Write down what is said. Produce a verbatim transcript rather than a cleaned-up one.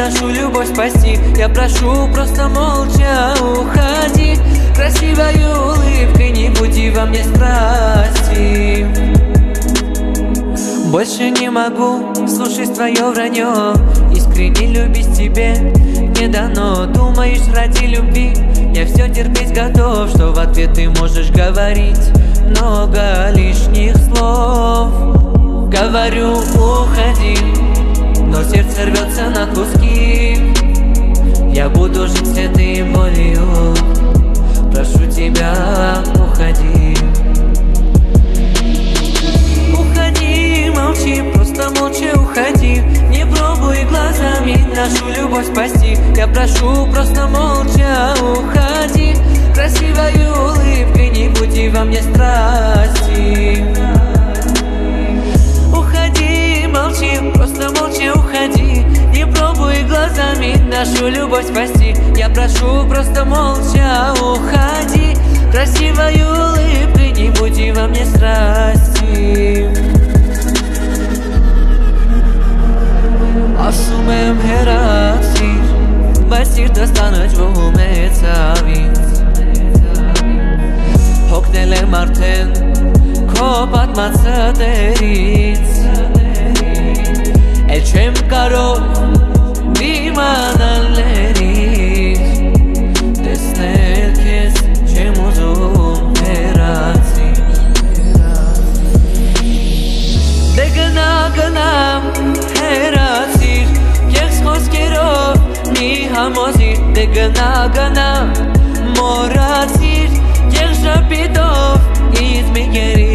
нашу любовь спасти. Я прошу, просто молча уходи. Красивой улыбкой не буди во мне страсти. Больше не могу слушать твое вранье. Искренне любить тебе не дано. Думаешь, ради любви я все терпеть готов, что в ответ ты можешь говорить много лишних слов. Говорю, уходи, но сердце рвется на куски. Я буду жить с этой болью. Прошу тебя, уходи. Уходи, молчи, просто молча уходи. Не пробуй глазами нашу любовь спасти. Я прошу, просто молча уходи. Красивой улыбкой не буди во мне страсти. Уходи, молчи, просто молча уходи. Не пробуй глазами нашу любовь спасти. Я прошу, просто молча уходи. Красивой улыбкой не буди во мне страсти. Ասում եմ հեռացիր, բայց սիրտս տանջվում է ցավից։ Հոգնել եմ արդեն քո պատմածը դերից։ Էլ չեմ կարող դիմանալ լերից, տեսնել քեզ չեմ ուզում հեռացիր։ Դե գնա գնա հեռացիր, կեղծ խոսքերով մի համոզիր։ Դե գնա գնա մոռացիր, կեղծ շապիտով ինձ մի գերի։